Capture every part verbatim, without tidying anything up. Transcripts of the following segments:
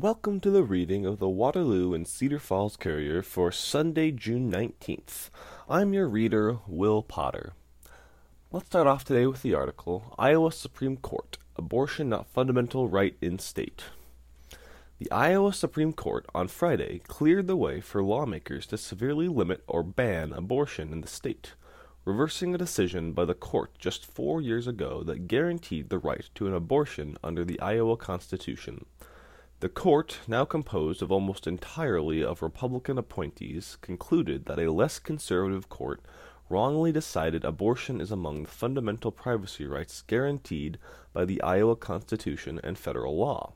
welcome to the reading of the Waterloo and Cedar Falls Courier for Sunday, June nineteenth. I'm your reader, Will Potter. Let's start off today with the article, Iowa Supreme Court, Abortion Not Fundamental Right in State. The Iowa Supreme Court on Friday cleared the way for lawmakers to severely limit or ban abortion in the state, reversing a decision by the court just four years ago that guaranteed the right to an abortion under the Iowa Constitution. The court, now composed of almost entirely of Republican appointees, concluded that a less conservative court wrongly decided abortion is among the fundamental privacy rights guaranteed by the Iowa Constitution and federal law.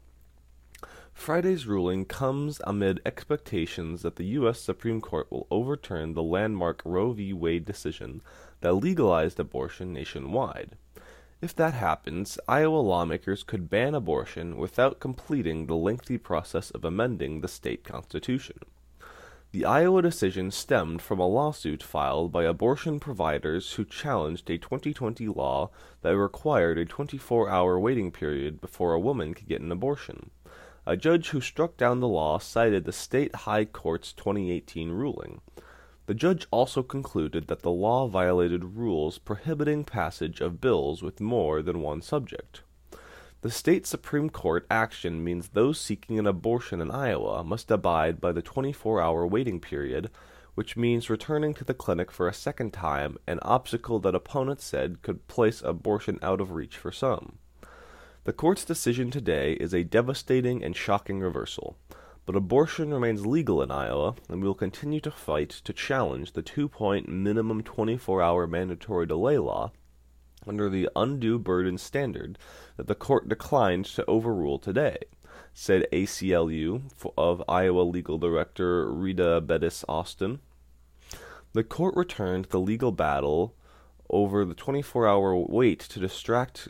Friday's ruling comes amid expectations that the U S Supreme Court will overturn the landmark Roe v. Wade decision that legalized abortion nationwide. If that happens, Iowa lawmakers could ban abortion without completing the lengthy process of amending the state constitution. The Iowa decision stemmed from a lawsuit filed by abortion providers who challenged a twenty twenty law that required a twenty-four hour waiting period before a woman could get an abortion. A judge who struck down the law cited the state high court's twenty eighteen ruling. The judge also concluded that the law violated rules prohibiting passage of bills with more than one subject. The state Supreme Court action means those seeking an abortion in Iowa must abide by the twenty-four hour waiting period, which means returning to the clinic for a second time, an obstacle that opponents said could place abortion out of reach for some. The court's decision today is a devastating and shocking reversal. But abortion remains legal in Iowa, and we will continue to fight to challenge the two-point minimum twenty-four hour mandatory delay law under the undue burden standard that the court declined to overrule today, said A C L U of Iowa Legal Director Rita Bettis Austin. The court returned the legal battle over the twenty-four hour wait to distract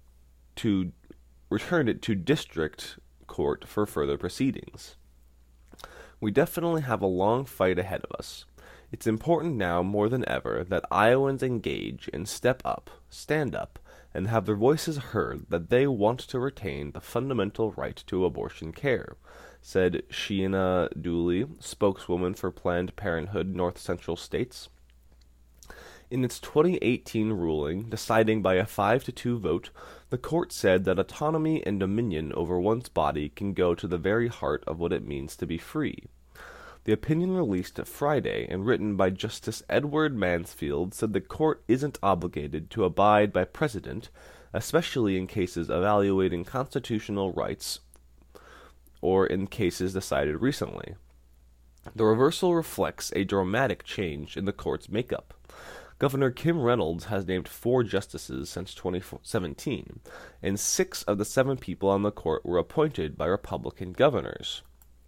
to returned it to district court for further proceedings. We definitely have a long fight ahead of us. It's important now more than ever that Iowans engage and step up, stand up, and have their voices heard that they want to retain the fundamental right to abortion care, said Sheena Dooley, spokeswoman for Planned Parenthood North Central States. In its twenty eighteen ruling, deciding by a five to two vote, the court said that autonomy and dominion over one's body can go to the very heart of what it means to be free. The opinion released Friday and written by Justice Edward Mansfield said the court isn't obligated to abide by precedent, especially in cases evaluating constitutional rights or in cases decided recently. The reversal reflects a dramatic change in the court's makeup. Governor Kim Reynolds has named four justices since twenty seventeen, and six of the seven people on the court were appointed by Republican governors.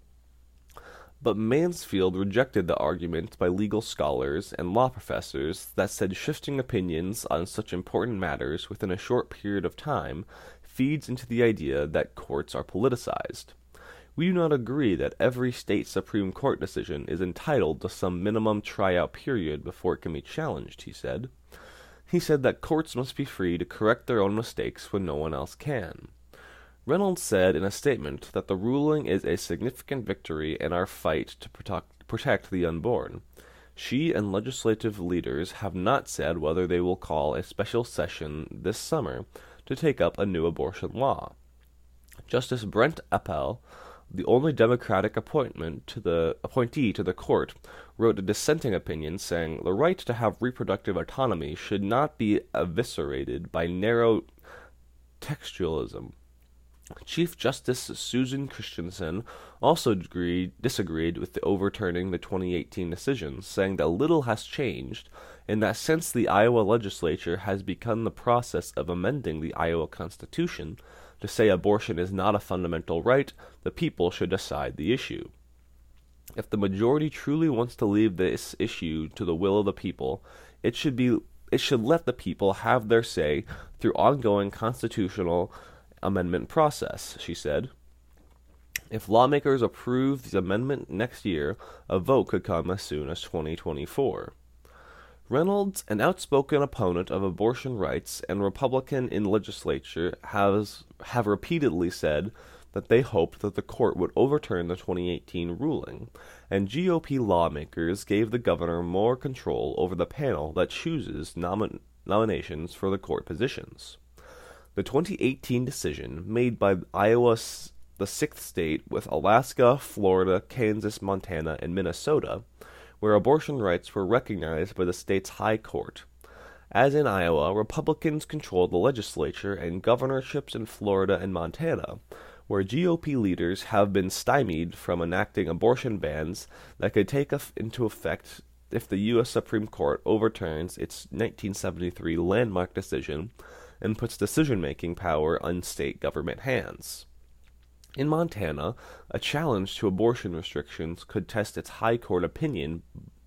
But Mansfield rejected the argument by legal scholars and law professors that said shifting opinions on such important matters within a short period of time feeds into the idea that courts are politicized. We do not agree that every state Supreme Court decision is entitled to some minimum tryout period before it can be challenged, he said. He said that courts must be free to correct their own mistakes when no one else can. Reynolds said in a statement that the ruling is a significant victory in our fight to protect, protect the unborn. She and legislative leaders have not said whether they will call a special session this summer to take up a new abortion law. Justice Brent Appel, the only Democratic appointment to the appointee to the court, wrote a dissenting opinion saying the right to have reproductive autonomy should not be eviscerated by narrow textualism. Chief Justice Susan Christensen also agreed, disagreed with the overturning the twenty eighteen decision, saying that little has changed, and that since the Iowa legislature has begun the process of amending the Iowa Constitution to say abortion is not a fundamental right, the people should decide the issue. If the majority truly wants to leave this issue to the will of the people, it should be it should let the people have their say through ongoing constitutional amendment process, she said. If lawmakers approve the amendment next year, a vote could come as soon as twenty twenty-four. Reynolds, an outspoken opponent of abortion rights and Republican in legislature, has have repeatedly said that they hoped that the court would overturn the twenty eighteen ruling, and G O P lawmakers gave the governor more control over the panel that chooses nomin- nominations for the court positions. The twenty eighteen decision, made by Iowa, the sixth state with Alaska, Florida, Kansas, Montana, and Minnesota, where abortion rights were recognized by the state's high court. As in Iowa, Republicans controlled the legislature and governorships in Florida and Montana, where G O P leaders have been stymied from enacting abortion bans that could take into effect if the U S Supreme Court overturns its nineteen seventy-three landmark decision and puts decision-making power in state government hands. In Montana, a challenge to abortion restrictions could test its high court opinion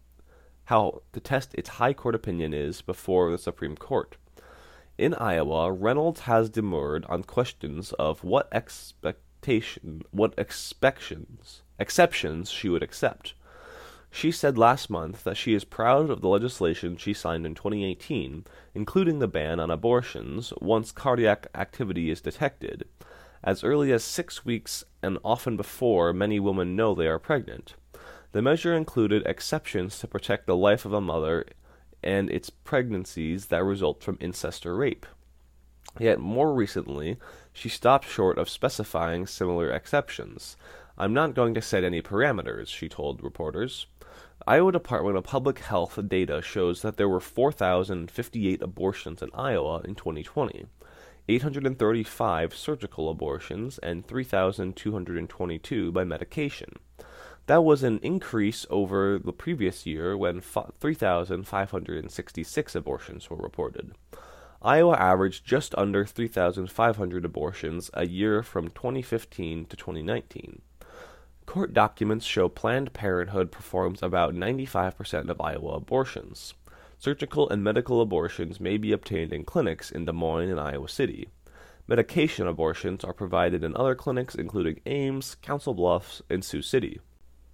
how to test its high court opinion is before the Supreme Court. In Iowa, Reynolds has demurred on questions of what expectation what expectations exceptions she would accept. She said last month that she is proud of the legislation she signed in twenty eighteen, including the ban on abortions once cardiac activity is detected, as early as six weeks and often before many women know they are pregnant. The measure included exceptions to protect the life of a mother and its pregnancies that result from incest or rape. Yet more recently, she stopped short of specifying similar exceptions. "I'm not going to set any parameters," she told reporters. Iowa Department of Public Health data shows that there were four thousand fifty-eight abortions in Iowa in twenty twenty. eight hundred thirty-five surgical abortions, and three thousand two hundred twenty-two by medication. That was an increase over the previous year when three thousand five hundred sixty-six abortions were reported. Iowa averaged just under three thousand five hundred abortions a year from twenty fifteen to twenty nineteen. Court documents show Planned Parenthood performs about ninety-five percent of Iowa abortions. Surgical and medical abortions may be obtained in clinics in Des Moines and Iowa City. Medication abortions are provided in other clinics including Ames, Council Bluffs, and Sioux City.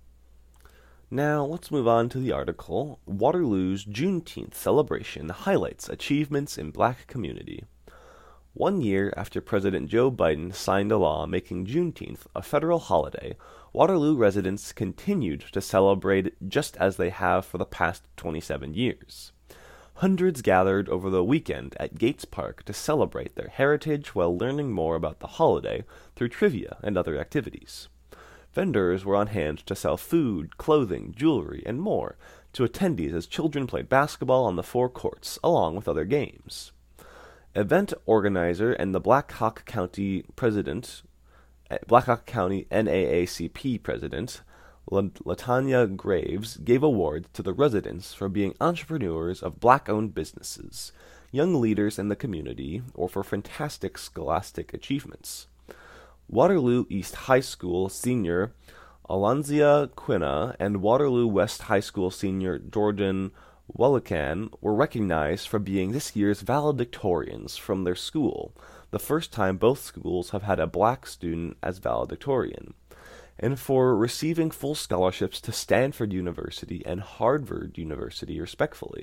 Now, let's move on to the article, Waterloo's Juneteenth Celebration Highlights Achievements in Black Community. One year after President Joe Biden signed a law making Juneteenth a federal holiday, Waterloo residents continued to celebrate just as they have for the past twenty-seven years. Hundreds gathered over the weekend at Gates Park to celebrate their heritage while learning more about the holiday through trivia and other activities. Vendors were on hand to sell food, clothing, jewelry, and more to attendees as children played basketball on the four courts, along with other games. Event organizer and the Black Hawk County president, Black Hawk County N double A C P president, LaTanya Graves, gave awards to the residents for being entrepreneurs of black-owned businesses, young leaders in the community, or for fantastic scholastic achievements. Waterloo East High School senior Alonzia Quina and Waterloo West High School senior Jordan Wellican were recognized for being this year's valedictorians from their school, the first time both schools have had a black student as valedictorian, and for receiving full scholarships to Stanford University and Harvard University, respectively.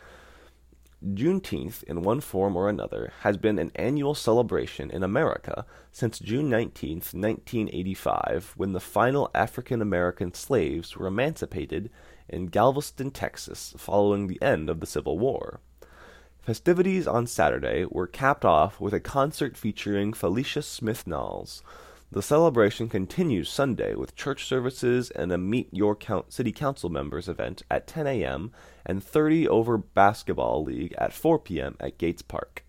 Juneteenth, in one form or another, has been an annual celebration in America since June nineteenth, nineteen eighty-five, when the final African-American slaves were emancipated in Galveston, Texas, following the end of the Civil War. Festivities on Saturday were capped off with a concert featuring Felicia Smith-Knowles. The celebration continues Sunday with church services and a Meet Your Count City Council Members event at ten a.m. and thirty over Basketball League at four p.m. at Gates Park.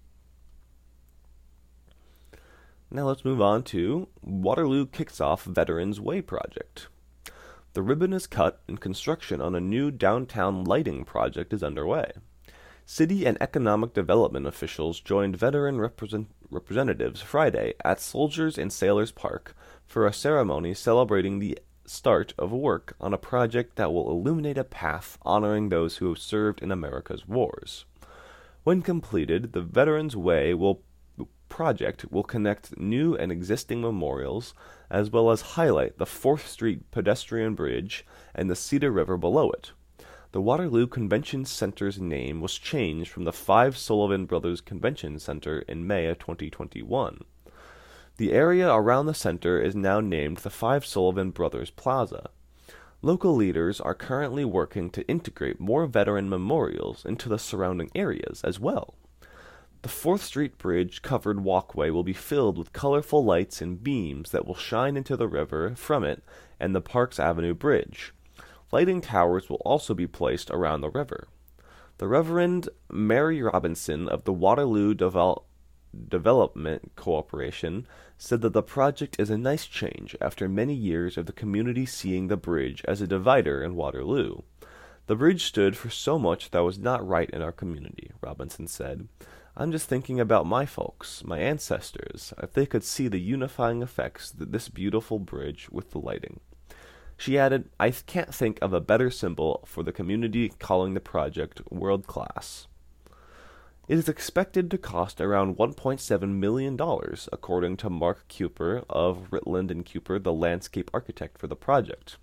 Now let's move on to Waterloo kicks off Veterans Way project. The ribbon is cut and construction on a new downtown lighting project is underway. City and economic development officials joined veteran represent- representatives Friday at Soldiers and Sailors Park for a ceremony celebrating the start of work on a project that will illuminate a path honoring those who have served in America's wars. When completed, the Veterans Way will project will connect new and existing memorials, as well as highlight the fourth Street pedestrian bridge and the Cedar River below it. The Waterloo Convention Center's name was changed from the Five Sullivan Brothers Convention Center in May of twenty twenty-one. The area around the center is now named the Five Sullivan Brothers Plaza. Local leaders are currently working to integrate more veteran memorials into the surrounding areas as well. The fourth Street Bridge covered walkway will be filled with colorful lights and beams that will shine into the river from it and the Parks Avenue Bridge. Lighting towers will also be placed around the river. The Reverend Mary Robinson of the Waterloo Devel- Development Corporation said that the project is a nice change after many years of the community seeing the bridge as a divider in Waterloo. The bridge stood for so much that was not right in our community, Robinson said. I'm just thinking about my folks, my ancestors, if they could see the unifying effects that this beautiful bridge with the lighting. She added, I can't think of a better symbol for the community calling the project world class. It is expected to cost around one point seven million dollars, according to Mark Cooper of Ritland and Cooper, the landscape architect for the project.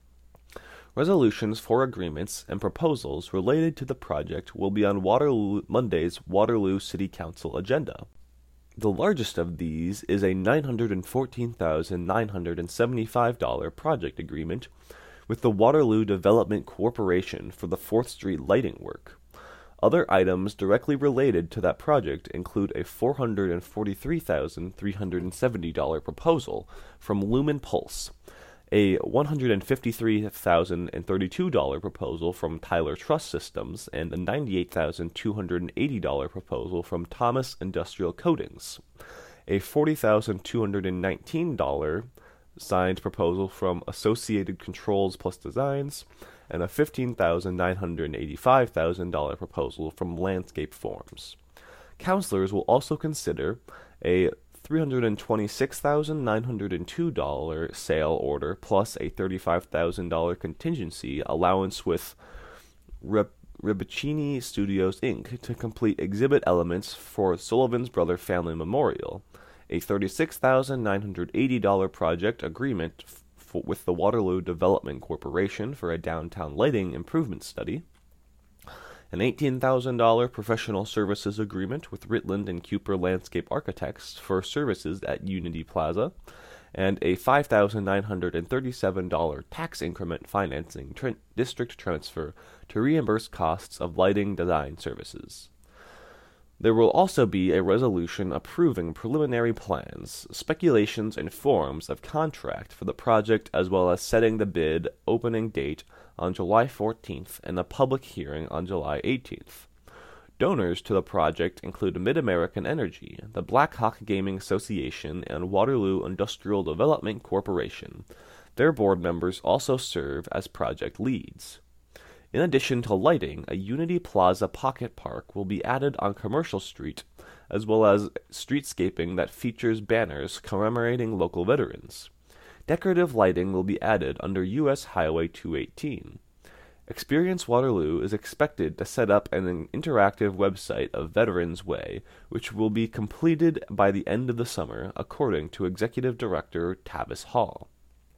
Resolutions for agreements and proposals related to the project will be on Waterloo, Monday's Waterloo City Council agenda. The largest of these is a nine hundred fourteen thousand nine hundred seventy-five dollars project agreement with the Waterloo Development Corporation for the fourth Street lighting work. Other items directly related to that project include a four hundred forty-three thousand three hundred seventy dollars proposal from Lumen Pulse, a one hundred fifty-three thousand thirty-two dollars proposal from Tyler Trust Systems, and a ninety-eight thousand two hundred eighty dollars proposal from Thomas Industrial Coatings, a forty thousand two hundred nineteen dollars signed proposal from Associated Controls Plus Designs, and a fifteen thousand nine hundred eighty-five dollars proposal from Landscape Forms. Councilors will also consider a three hundred twenty-six thousand nine hundred two dollars sale order plus a thirty-five thousand dollars contingency allowance with Rib- Ribiccini Studios Incorporated to complete exhibit elements for Sullivan's Brother Family Memorial, a thirty-six thousand nine hundred eighty dollars project agreement f- f- with the Waterloo Development Corporation for a downtown lighting improvement study, an eighteen thousand dollars professional services agreement with Ritland and Cooper Landscape Architects for services at Unity Plaza, and a five thousand nine hundred thirty-seven dollars tax increment financing tr- district transfer to reimburse costs of lighting design services. There will also be a resolution approving preliminary plans, speculations, and forms of contract for the project, as well as setting the bid opening date on July fourteenth and a public hearing on July eighteenth. Donors to the project include Mid-American Energy, the Black Hawk Gaming Association, and Waterloo Industrial Development Corporation. Their board members also serve as project leads. In addition to lighting, a Unity Plaza pocket park will be added on Commercial Street, as well as streetscaping that features banners commemorating local veterans. Decorative lighting will be added under U S Highway two eighteen. Experience Waterloo is expected to set up an interactive website of Veterans Way, which will be completed by the end of the summer, according to Executive Director Tavis Hall.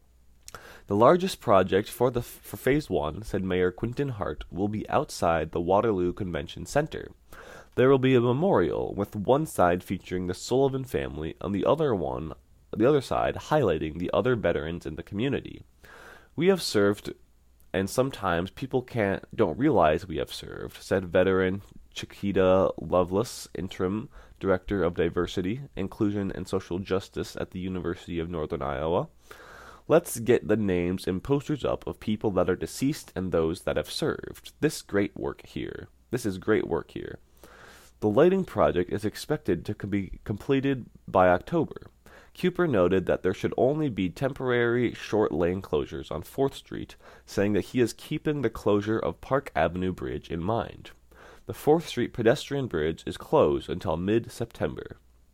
The largest project for the for Phase one, said Mayor Quinton Hart, will be outside the Waterloo Convention Center. There will be a memorial, with one side featuring the Sullivan family and the other one, the other side highlighting the other veterans in the community. We have served, and sometimes people can't don't realize we have served, said veteran Chiquita Lovelace, interim director of diversity, inclusion, and social justice at the University of Northern Iowa. Let's get the names and posters up of people that are deceased and those that have served. This great work here. This is great work here. The lighting project is expected to be completed by October. Cooper noted that there should only be temporary short lane closures on fourth Street, saying that he is keeping the closure of Park Avenue Bridge in mind. The fourth Street pedestrian bridge is closed until mid-September.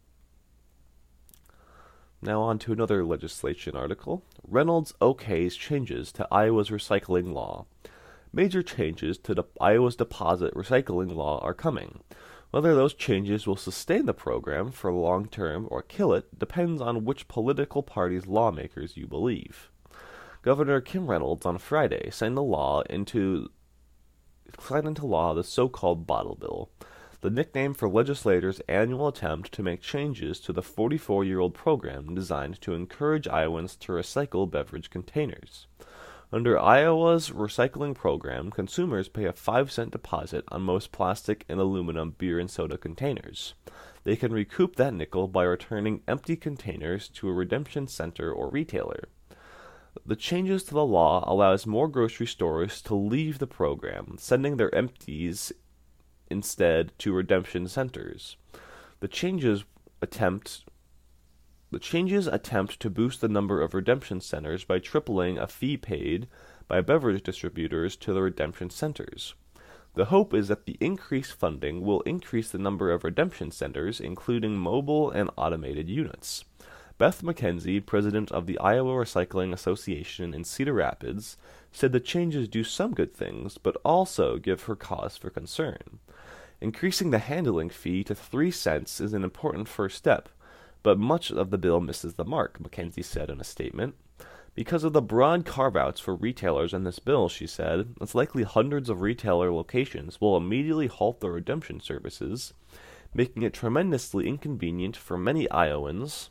Now on to another legislation article. Reynolds okays changes to Iowa's recycling law. Major changes to the Iowa's deposit recycling law are coming. Whether those changes will sustain the program for long term or kill it depends on which political party's lawmakers you believe. Governor Kim Reynolds on Friday signed the law into signed into law the so-called bottle bill. the nickname for legislators' annual attempt to make changes to the forty-four-year-old program designed to encourage Iowans to recycle beverage containers. Under Iowa's recycling program, consumers pay a five cent deposit on most plastic and aluminum beer and soda containers. They can recoup that nickel by returning empty containers to a redemption center or retailer. The changes to the law allows more grocery stores to leave the program, sending their empties instead to redemption centers. The changes attempt The changes attempt to boost the number of redemption centers by tripling a fee paid by beverage distributors to the redemption centers. The hope is that the increased funding will increase the number of redemption centers, including mobile and automated units. Beth McKenzie, president of the Iowa Recycling Association in Cedar Rapids, said the changes do some good things, but also give her cause for concern. Increasing the handling fee to three cents is an important first step, but much of the bill misses the mark, McKenzie said in a statement. Because of the broad carve-outs for retailers in this bill, she said, it's likely hundreds of retailer locations will immediately halt their redemption services, making it tremendously inconvenient for many Iowans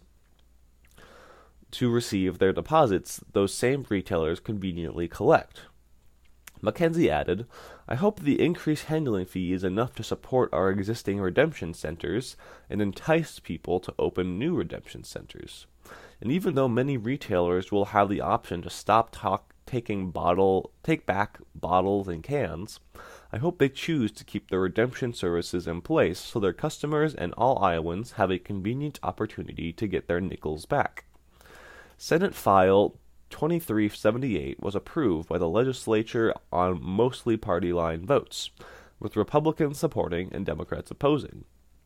to receive their deposits those same retailers conveniently collect. McKenzie added, I hope the increased handling fee is enough to support our existing redemption centers and entice people to open new redemption centers. And even though many retailers will have the option to stop talk, taking bottle, take back bottles and cans, I hope they choose to keep their redemption services in place so their customers and all Iowans have a convenient opportunity to get their nickels back. Senate File twenty-three seventy-eight was approved by the legislature on mostly party-line votes, with Republicans supporting and Democrats opposing.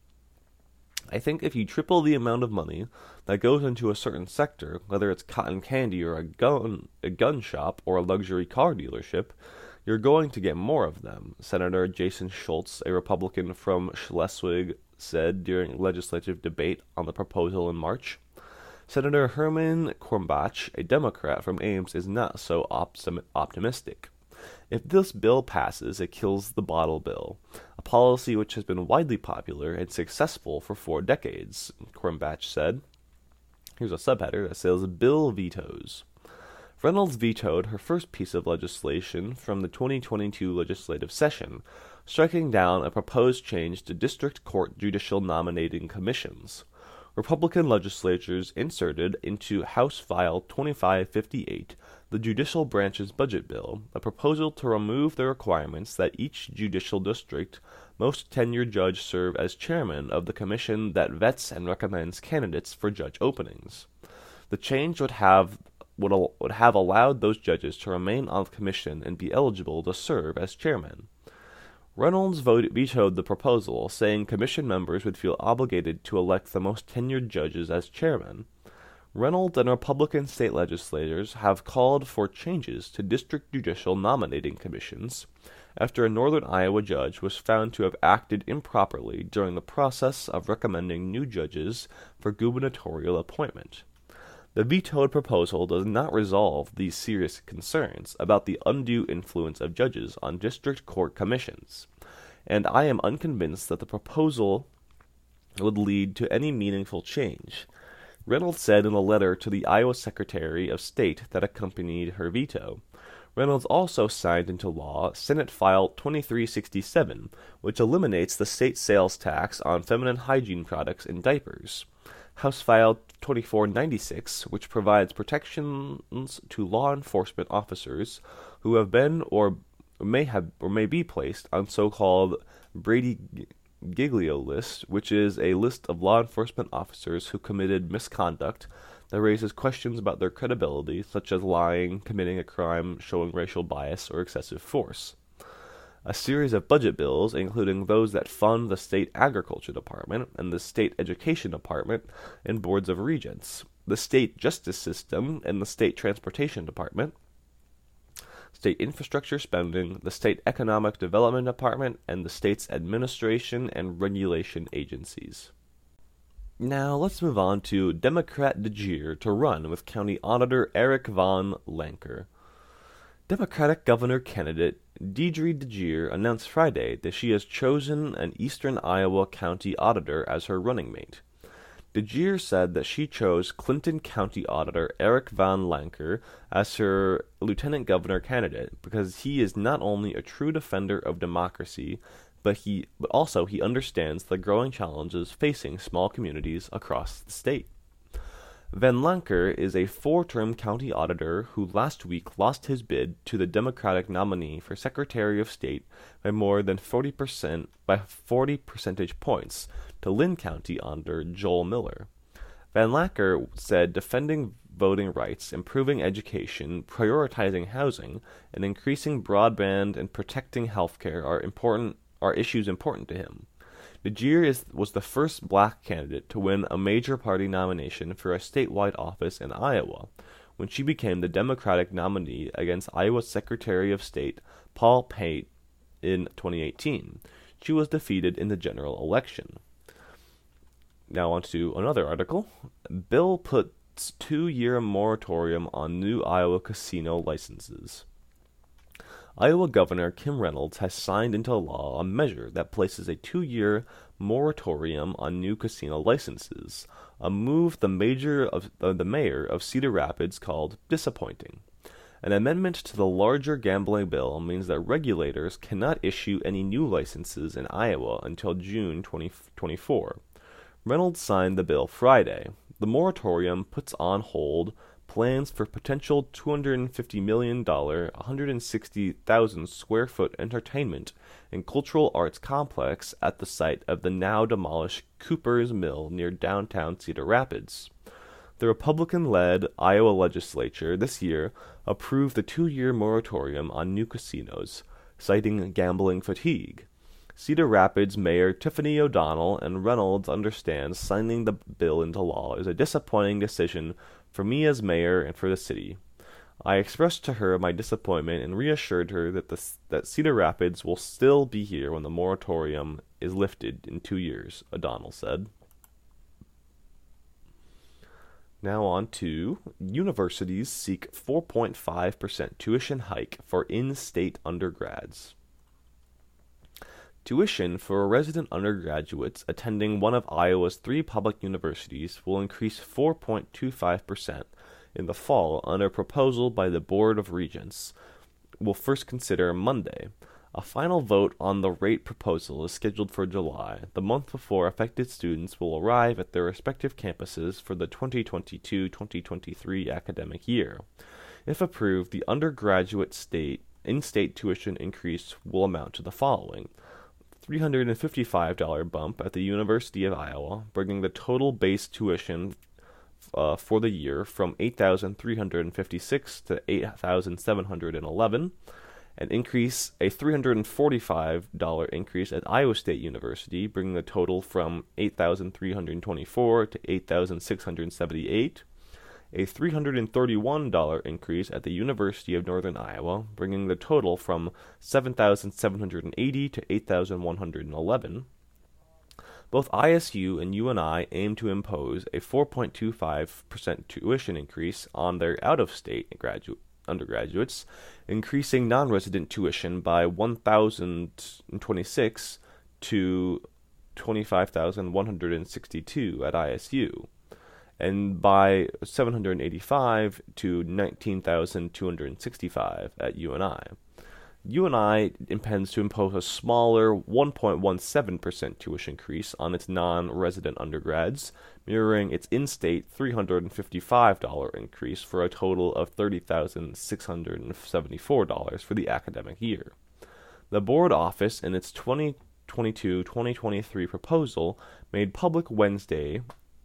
I think if you triple the amount of money that goes into a certain sector, whether it's cotton candy or a gun, a gun shop or a luxury car dealership, you're going to get more of them, Senator Jason Schultz, a Republican from Schleswig, said during a legislative debate on the proposal in March. Senator Herman Kornbach, a Democrat from Ames, is not so optim- optimistic. If this bill passes, it kills the bottle bill, a policy which has been widely popular and successful for four decades, Kornbach said. Here's a subheader that says, Bill vetoes. Reynolds vetoed her first piece of legislation from the twenty twenty-two legislative session, striking down a proposed change to district court judicial nominating commissions. Republican legislatures inserted into House File twenty-five fifty-eight the judicial branch's budget bill, a proposal to remove the requirements that each judicial district most tenured judge serve as chairman of the commission that vets and recommends candidates for judge openings. The change would have would, al- would have allowed those judges to remain on the commission and be eligible to serve as chairman. Reynolds voted, vetoed the proposal, saying commission members would feel obligated to elect the most tenured judges as chairman. Reynolds and Republican state legislators have called for changes to district judicial nominating commissions after a northern Iowa judge was found to have acted improperly during the process of recommending new judges for gubernatorial appointment. The vetoed proposal does not resolve these serious concerns about the undue influence of judges on district court commissions, and I am unconvinced that the proposal would lead to any meaningful change. Reynolds said in a letter to the Iowa Secretary of State that accompanied her veto. Reynolds also signed into law Senate File twenty-three sixty-seven, which eliminates the state sales tax on feminine hygiene products and diapers. House File twenty-four ninety-six, which provides protections to law enforcement officers who have been or may have or may be placed on so-called Brady Giglio list, which is a list of law enforcement officers who committed misconduct that raises questions about their credibility, such as lying, committing a crime, showing racial bias, or excessive force. A series of budget bills, including those that fund the State Agriculture Department and the State Education Department and boards of regents, the State Justice System and the State Transportation Department, State Infrastructure Spending, the State Economic Development Department, and the state's administration and regulation agencies. Now let's move on to Democrat DeGier to run with County Auditor Eric Von Lanker. Democratic governor candidate Deidre DeGear announced Friday that she has chosen an eastern Iowa county auditor as her running mate. DeGear said that she chose Clinton County Auditor Eric Van Lanker as her lieutenant governor candidate because he is not only a true defender of democracy, but he but also he understands the growing challenges facing small communities across the state. Van Lanker is a four-term county auditor who last week lost his bid to the Democratic nominee for Secretary of State by more than forty percent by forty percentage points to Lynn County Auditor Joel Miller. Van Lanker said defending voting rights, improving education, prioritizing housing, and increasing broadband and protecting health care are important are issues important to him. DeGear is, was the first black candidate to win a major party nomination for a statewide office in Iowa, when she became the Democratic nominee against Iowa Secretary of State Paul Pate in twenty eighteen. She was defeated in the general election. Now on to another article. Bill puts two-year moratorium on new Iowa casino licenses. Iowa Governor Kim Reynolds has signed into law a measure that places a two-year moratorium on new casino licenses, a move the major of uh, the mayor of Cedar Rapids called disappointing. An amendment to the larger gambling bill means that regulators cannot issue any new licenses in Iowa until June twenty twenty-four. Reynolds signed the bill Friday. The moratorium puts on hold plans for potential two hundred fifty million dollars, one hundred sixty thousand square foot entertainment and cultural arts complex at the site of the now demolished Cooper's Mill near downtown Cedar Rapids. The Republican-led Iowa legislature this year approved the two-year moratorium on new casinos, citing gambling fatigue. Cedar Rapids Mayor Tiffany O'Donnell and Reynolds understand signing the bill into law is a disappointing decision for me as mayor and for the city. I expressed to her my disappointment and reassured her that the, that Cedar Rapids will still be here when the moratorium is lifted in two years, O'Donnell said. Now on to universities seek four point five percent tuition hike for in-state undergrads. Tuition for resident undergraduates attending one of Iowa's three public universities will increase four point two five percent in the fall under a proposal by the Board of Regents. We'll first consider Monday. A final vote on the rate proposal is scheduled for July, the month before affected students will arrive at their respective campuses for the twenty twenty-two twenty twenty-three academic year. If approved, the undergraduate state in-state tuition increase will amount to the following: three hundred fifty-five dollars bump at the University of Iowa, bringing the total base tuition uh, for the year from eight thousand three hundred fifty-six dollars to eight thousand seven hundred eleven dollars. An increase, a three hundred forty-five dollars increase at Iowa State University, bringing the total from eight thousand three hundred twenty-four dollars to eight thousand six hundred seventy-eight dollars. A three hundred thirty-one dollars increase at the University of Northern Iowa, bringing the total from seven thousand seven hundred eighty dollars to eight thousand one hundred eleven dollars. Both I S U and U N I aim to impose a four point two five percent tuition increase on their out-of-state graduate undergraduates, increasing non-resident tuition by one thousand twenty-six to twenty-five thousand one hundred sixty-two at I S U, and by seven hundred eighty-five to nineteen thousand two hundred sixty-five at U N I. U N I intends to impose a smaller one point one seven percent tuition increase on its non-resident undergrads, mirroring its in-state three hundred fifty-five dollars increase for a total of thirty thousand six hundred seventy-four dollars for the academic year. The board office, in its twenty twenty-two twenty twenty-three proposal made public Wednesday,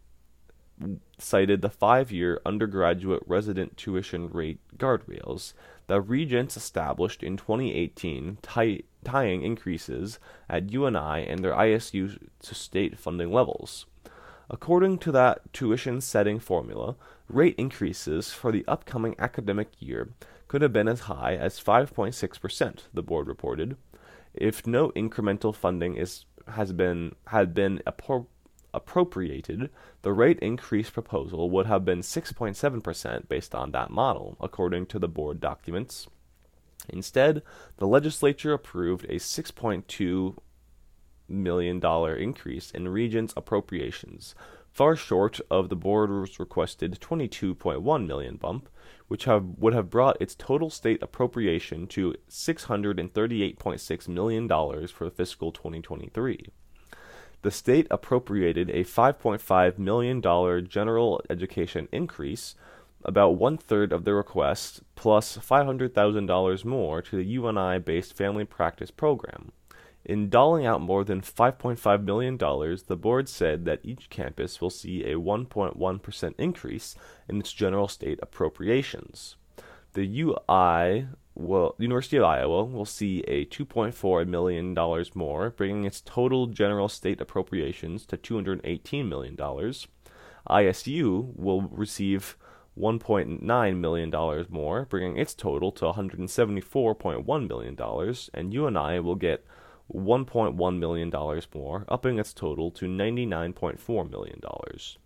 cited the five-year undergraduate resident tuition rate guardrails that Regents established in twenty eighteen, tie, tying increases at U N I and their I S U to state funding levels. According to that tuition-setting formula, rate increases for the upcoming academic year could have been as high as five point six percent, the board reported. If no incremental funding is has been had been appro- appropriated, the rate increase proposal would have been six point seven percent based on that model, according to the board documents. Instead, the legislature approved a six point two million dollars increase in Regents appropriations, far short of the board's requested twenty-two point one million dollars bump, which have, would have brought its total state appropriation to six hundred thirty-eight point six million dollars for fiscal twenty twenty-three. The state appropriated a five point five million dollars general education increase, about one-third of the request, plus five hundred thousand dollars more to the U N I-based family practice program. In doling out more than five point five million dollars, the board said that each campus will see a one point one percent increase in its general state appropriations. The U I will, University of Iowa will see a two point four million dollars more, bringing its total general state appropriations to two hundred eighteen million dollars. I S U will receive one point nine million dollars more, bringing its total to one hundred seventy-four point one million dollars, and U N I will get one point one million dollars more, upping its total to ninety-nine point four million dollars.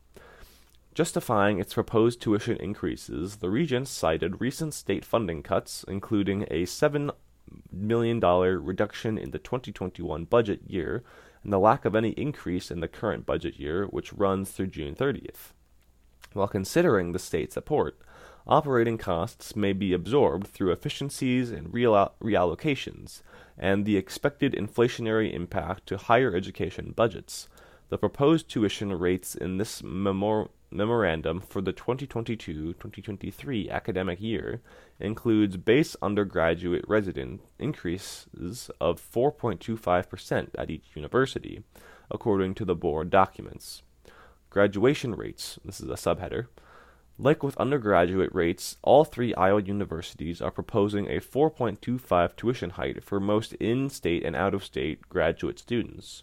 Justifying its proposed tuition increases, the Regents cited recent state funding cuts, including a seven million dollars reduction in the twenty twenty-one budget year, and the lack of any increase in the current budget year, which runs through June thirtieth. While considering the state support, operating costs may be absorbed through efficiencies and reall- reallocations, and the expected inflationary impact to higher education budgets. The proposed tuition rates in this memor- memorandum for the twenty twenty-two twenty twenty-three academic year includes base undergraduate resident increases of four point two five percent at each university, according to the board documents. Graduation rates, this is a subheader. Like with undergraduate rates, all three Iowa universities are proposing a four point two five tuition hike for most in-state and out-of-state graduate students.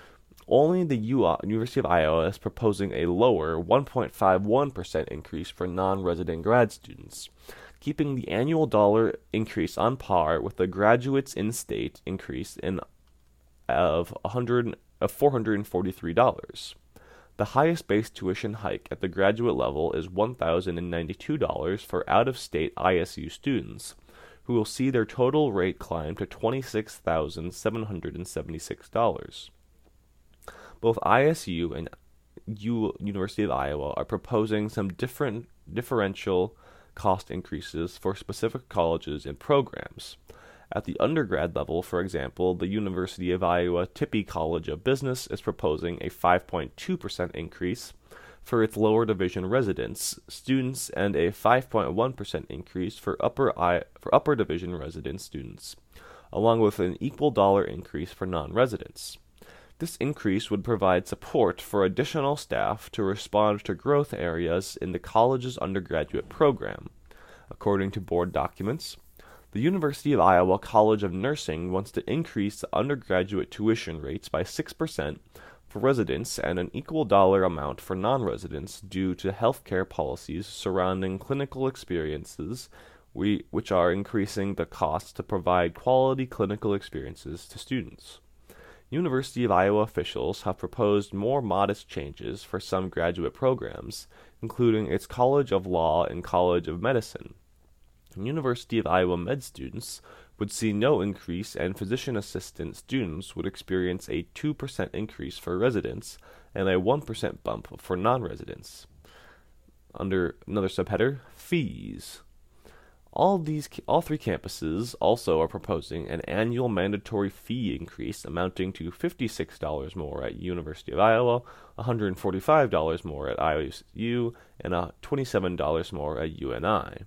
Only the U I, University of Iowa is proposing a lower one point five one percent increase for non-resident grad students, keeping the annual dollar increase on par with the graduates in-state increase in of one hundred of four hundred forty-three dollars. The highest base tuition hike at the graduate level is one thousand ninety-two dollars for out-of-state I S U students, who will see their total rate climb to twenty-six thousand seven hundred seventy-six dollars. Both I S U and U- University of Iowa are proposing some different differential cost increases for specific colleges and programs. At the undergrad level, for example, the University of Iowa Tippie College of Business is proposing a five point two percent increase for its lower division residents, students, and a five point one percent increase for upper I- for upper division resident students, along with an equal dollar increase for non-residents. This increase would provide support for additional staff to respond to growth areas in the college's undergraduate program. According to board documents, the University of Iowa College of Nursing wants to increase the undergraduate tuition rates by six percent for residents and an equal dollar amount for non-residents due to healthcare policies surrounding clinical experiences, we, which are increasing the cost to provide quality clinical experiences to students. University of Iowa officials have proposed more modest changes for some graduate programs, including its College of Law and College of Medicine. University of Iowa med students would see no increase, and physician assistant students would experience a two percent increase for residents and a one percent bump for non-residents. Under another subheader, fees. All these, all three campuses also are proposing an annual mandatory fee increase amounting to fifty-six dollars more at University of Iowa, one hundred forty-five dollars more at I S U, and uh, twenty-seven dollars more at U N I.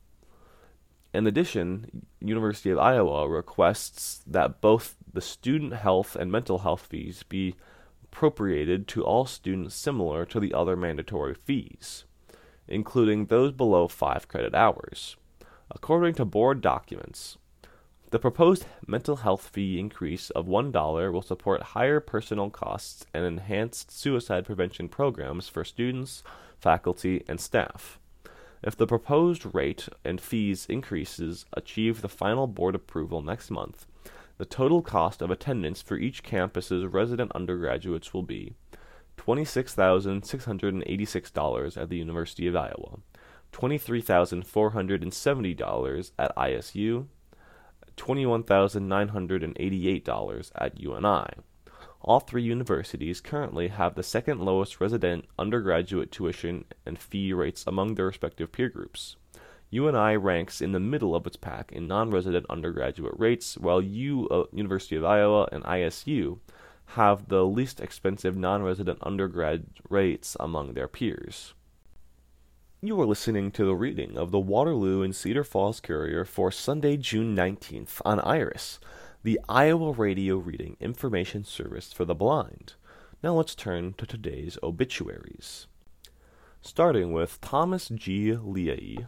In addition, University of Iowa requests that both the student health and mental health fees be appropriated to all students similar to the other mandatory fees, including those below five credit hours. According to board documents, the proposed mental health fee increase of one dollar will support higher personnel costs and enhanced suicide prevention programs for students, faculty, and staff. If the proposed rate and fees increases achieve the final board approval next month, the total cost of attendance for each campus's resident undergraduates will be twenty-six thousand six hundred eighty-six dollars at the University of Iowa, twenty-three thousand four hundred seventy dollars at I S U, twenty-one thousand nine hundred eighty-eight dollars at U N I. All three universities currently have the second lowest resident undergraduate tuition and fee rates among their respective peer groups. U N I ranks in the middle of its pack in non-resident undergraduate rates, while U, uh, University of Iowa and I S U have the least expensive non-resident undergrad rates among their peers. You are listening to the reading of the Waterloo and Cedar Falls Courier for Sunday, June nineteenth on IRIS, the Iowa Radio Reading Information Service for the Blind. Now let's turn to today's obituaries. Starting with Thomas G. Leahy.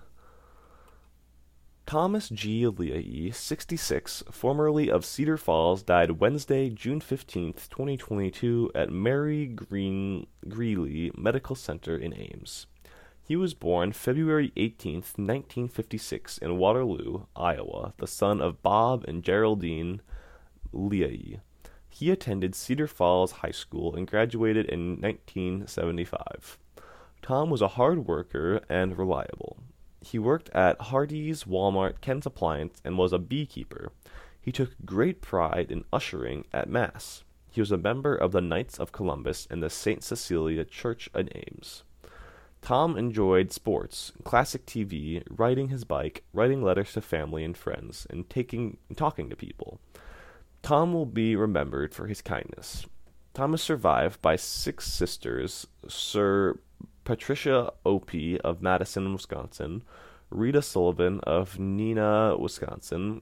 Thomas G. Leahy, sixty-six, formerly of Cedar Falls, died Wednesday, June fifteenth, twenty twenty-two at Mary Green Greeley Medical Center in Ames. He was born February eighteenth, nineteen fifty-six in Waterloo, Iowa, the son of Bob and Geraldine Leahy. He attended Cedar Falls High School and graduated in nineteen seventy-five. Tom was a hard worker and reliable. He worked at Hardee's, Walmart, Kent's Appliance, and was a beekeeper. He took great pride in ushering at Mass. He was a member of the Knights of Columbus and the Saint Cecilia Church in Ames. Tom enjoyed sports, classic T V, riding his bike, writing letters to family and friends, and taking and talking to people. Tom will be remembered for his kindness. Tom is survived by six sisters: Sir Patricia Opie of Madison, Wisconsin, Rita Sullivan of Neenah, Wisconsin,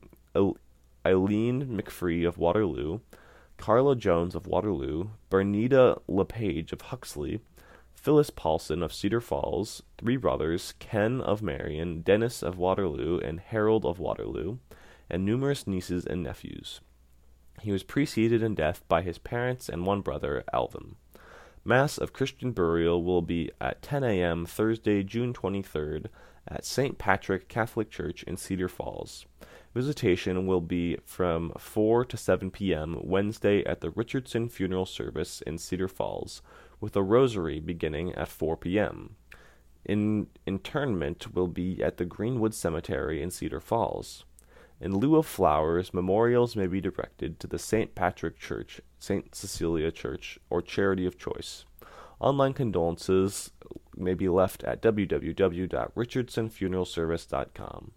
Eileen McFree of Waterloo, Carla Jones of Waterloo, Bernita LePage of Huxley, Phyllis Paulson of Cedar Falls, three brothers, Ken of Marion, Dennis of Waterloo, and Harold of Waterloo, and numerous nieces and nephews. He was preceded in death by his parents and one brother, Alvin. Mass of Christian burial will be at ten a.m. Thursday, June twenty-third, at Saint Patrick Catholic Church in Cedar Falls. Visitation will be from four to seven p.m. Wednesday at the Richardson Funeral Service in Cedar Falls, with a rosary beginning at four p.m. In interment will be at the Greenwood Cemetery in Cedar Falls. In lieu of flowers, memorials may be directed to the Saint Patrick Church, Saint Cecilia Church, or Charity of Choice. Online condolences may be left at w w w dot richardson funeral service dot com.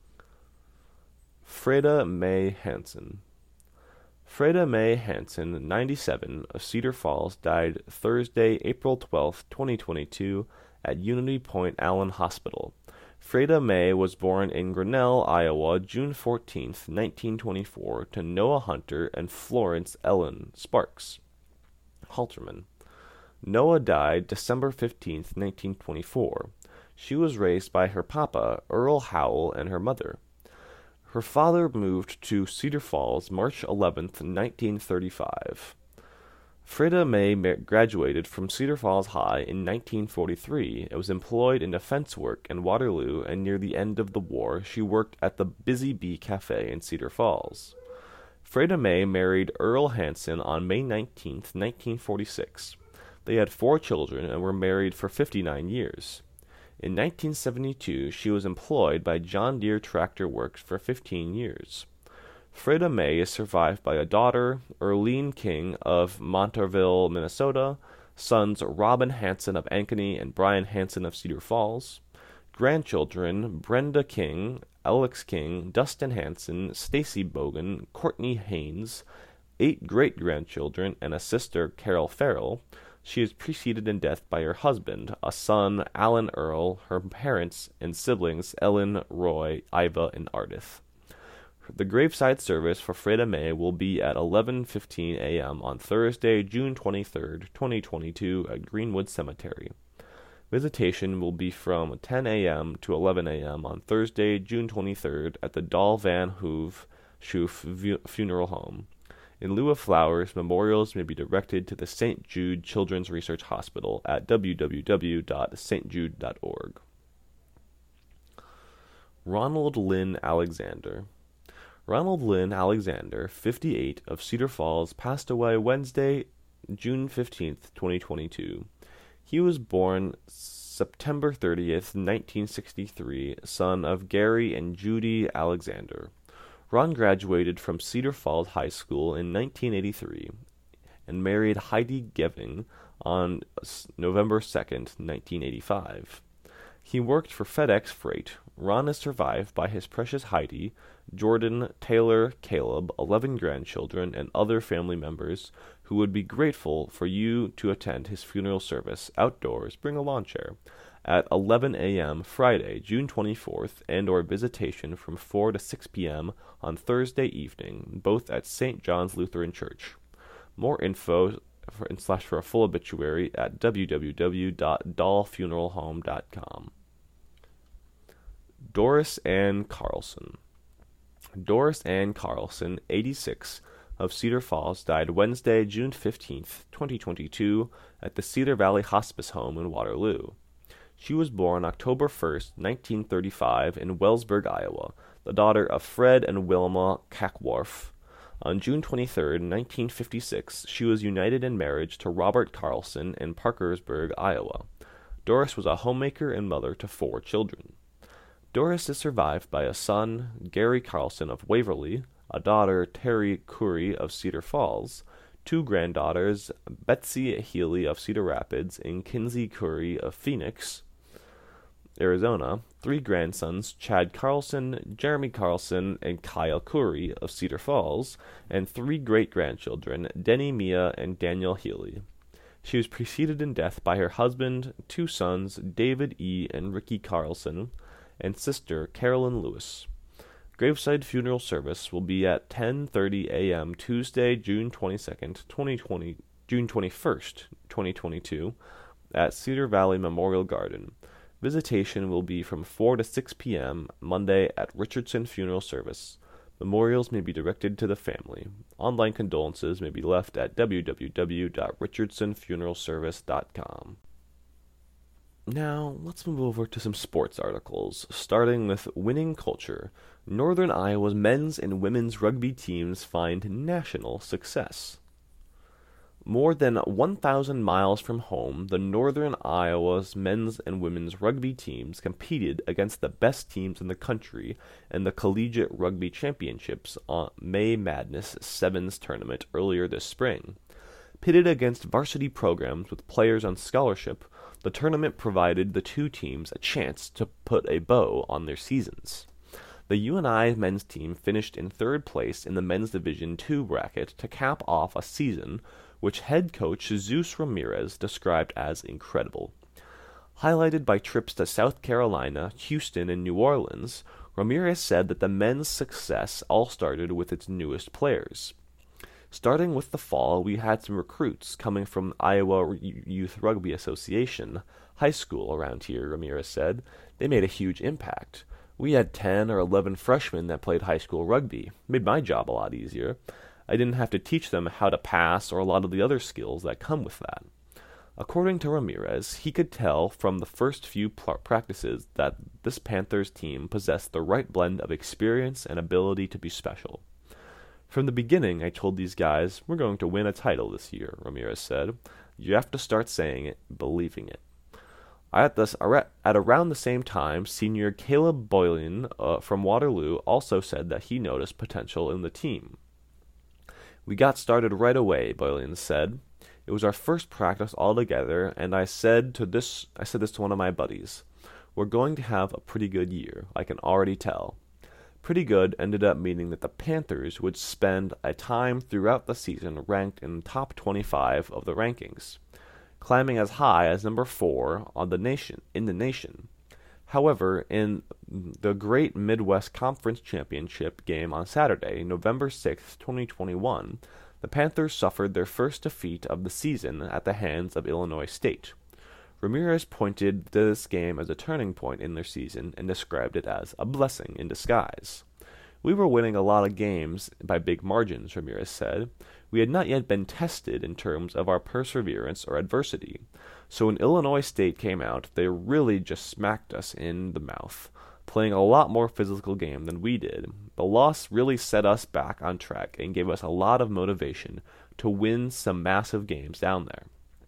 Freda May Hansen. Freda May Hansen, ninety-seven, of Cedar Falls, died Thursday, April twelfth, twenty twenty-two, at Unity Point Allen Hospital. Freda May was born in Grinnell, Iowa, June fourteenth, nineteen twenty-four, to Noah Hunter and Florence Ellen Sparks Halterman. Noah died December fifteenth, nineteen twenty-four. She was raised by her papa, Earl Howell, and her mother. Her father moved to Cedar Falls March eleventh, nineteen thirty-five. Freda May graduated from Cedar Falls High in nineteen forty-three and was employed in defense work in Waterloo, and near the end of the war she worked at the Busy Bee Cafe in Cedar Falls. Freda May married Earl Hansen on May nineteenth, nineteen forty-six. They had four children and were married for fifty-nine years. In nineteen seventy-two, she was employed by John Deere Tractor Works for fifteen years. Freda May is survived by a daughter, Earlene King of Monterville, Minnesota, sons Robin Hansen of Ankeny and Brian Hansen of Cedar Falls, grandchildren Brenda King, Alex King, Dustin Hansen, Stacy Bogan, Courtney Haynes, eight great-grandchildren, and a sister, Carol Farrell. She is preceded in death by her husband, a son, Alan Earl, her parents and siblings, Ellen, Roy, Iva, and Ardith. The graveside service for Freda May will be at eleven fifteen a.m. on Thursday, June twenty-third, twenty twenty-two, at Greenwood Cemetery. Visitation will be from ten a.m. to eleven a.m. on Thursday, June twenty-third, at the Dahl Van Hove Schoof Funeral Home. In lieu of flowers, memorials may be directed to the Saint Jude Children's Research Hospital at w w w dot s t jude dot org. Ronald Lynn Alexander. Ronald Lynn Alexander, fifty-eight, of Cedar Falls, passed away Wednesday, June fifteenth, twenty twenty-two. He was born September thirtieth, nineteen sixty-three, son of Gary and Judy Alexander. Ron graduated from Cedar Falls High School in nineteen eighty-three and married Heidi Geving on November second, nineteen eighty-five. He worked for FedEx Freight. Ron is survived by his precious Heidi, Jordan, Taylor, Caleb, eleven grandchildren, and other family members who would be grateful for you to attend his funeral service outdoors, bring a lawn chair, at eleven a.m. Friday, June twenty-fourth, and or visitation from four to six p.m. on Thursday evening, both at Saint John's Lutheran Church. More info for, slash for a full obituary at w w w dot dahl funeral home dot com. Doris Ann Carlson. Doris Ann Carlson, eighty-six, of Cedar Falls, died Wednesday, June fifteenth, twenty twenty-two, at the Cedar Valley Hospice Home in Waterloo. She was born October first, nineteen thirty-five, in Wellsburg, Iowa, the daughter of Fred and Wilma Kackwarf. On June twenty-third, nineteen fifty-six, she was united in marriage to Robert Carlson in Parkersburg, Iowa. Doris was a homemaker and mother to four children. Doris is survived by a son, Gary Carlson of Waverly, a daughter, Terry Curry of Cedar Falls, two granddaughters, Betsy Healy of Cedar Rapids and Kinsey Curry of Phoenix, Arizona, three grandsons, Chad Carlson, Jeremy Carlson, and Kyle Curry of Cedar Falls, and three great-grandchildren, Denny, Mia, and Daniel Healy. She was preceded in death by her husband, two sons, David E. and Ricky Carlson, and sister, Carolyn Lewis. Graveside funeral service will be at ten thirty a.m. Tuesday, June twenty-second, twenty twenty, June twenty-first, twenty twenty-two, at Cedar Valley Memorial Garden. Visitation will be from four to six p.m. Monday at Richardson Funeral Service. Memorials may be directed to the family. Online condolences may be left at w w w dot richardson funeral service dot com. Now, let's move over to some sports articles, starting with winning culture. Northern Iowa's men's and women's rugby teams find national success. More than one thousand miles from home, the Northern Iowa's men's and women's rugby teams competed against the best teams in the country in the Collegiate Rugby Championships on May Madness Sevens tournament earlier this spring. Pitted against varsity programs with players on scholarship, the tournament provided the two teams a chance to put a bow on their seasons. The U N I men's team finished in third place in the men's Division two bracket to cap off a season which head coach Zeus Ramirez described as incredible. Highlighted by trips to South Carolina, Houston, and New Orleans, Ramirez said that the men's success all started with its newest players. Starting with the fall, we had some recruits coming from Iowa Youth Rugby Association, high school around here, Ramirez said. They made a huge impact. We had ten or eleven freshmen that played high school rugby. Made my job a lot easier. I didn't have to teach them how to pass or a lot of the other skills that come with that. According to Ramirez, he could tell from the first few pl- practices that this Panthers team possessed the right blend of experience and ability to be special. From the beginning, I told these guys, we're going to win a title this year, Ramirez said. You have to start saying it, believing it. At, this, at around the same time, senior Caleb Boylan uh, from Waterloo also said that he noticed potential in the team. We got started right away, Boylan said. It was our first practice all together, and I said to this I said this to one of my buddies. We're going to have a pretty good year, I can already tell. Pretty good ended up meaning that the Panthers would spend a time throughout the season ranked in the top twenty-five of the rankings, climbing as high as number four on the nation in the nation. However, in the Great Midwest Conference Championship game on Saturday, November sixth, twenty twenty-one, the Panthers suffered their first defeat of the season at the hands of Illinois State. Ramirez pointed to this game as a turning point in their season and described it as a blessing in disguise. We were winning a lot of games by big margins, Ramirez said. We had not yet been tested in terms of our perseverance or adversity. So when Illinois State came out, they really just smacked us in the mouth, playing a lot more physical game than we did. The loss really set us back on track and gave us a lot of motivation to win some massive games down there.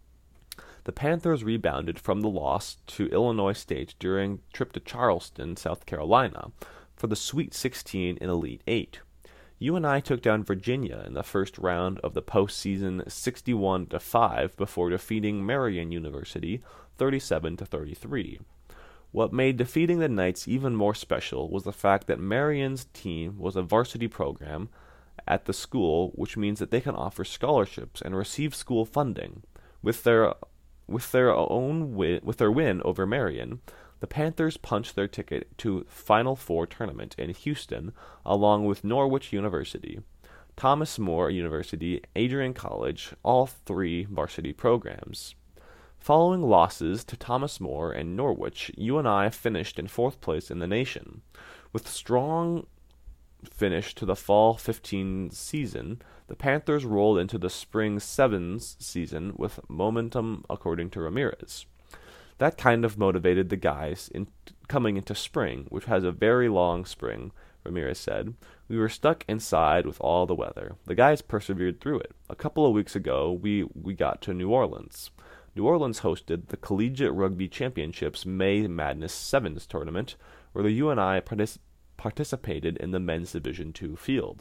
The Panthers rebounded from the loss to Illinois State during a trip to Charleston, South Carolina, for the Sweet sixteen and Elite eight. U N I took down Virginia in the first round of the postseason sixty-one to five before defeating Marian University thirty-seven to thirty-three. What made defeating the Knights even more special was the fact that Marian's team was a varsity program at the school, which means that they can offer scholarships and receive school funding. With their with their own win, with their win over Marian, the Panthers punched their ticket to Final Four tournament in Houston, along with Norwich University, Thomas More University, Adrian College, all three varsity programs. Following losses to Thomas More and Norwich, U N I finished in fourth place in the nation. With strong finish to the fall fifteen season, the Panthers rolled into the spring sevens season with momentum, according to Ramirez. That kind of motivated the guys in coming into spring, which has a very long spring, Ramirez said. We were stuck inside with all the weather. The guys persevered through it. A couple of weeks ago, we, we got to New Orleans. New Orleans hosted the Collegiate Rugby Championships May Madness Sevens tournament, where the U N I partic- participated in the men's Division two field.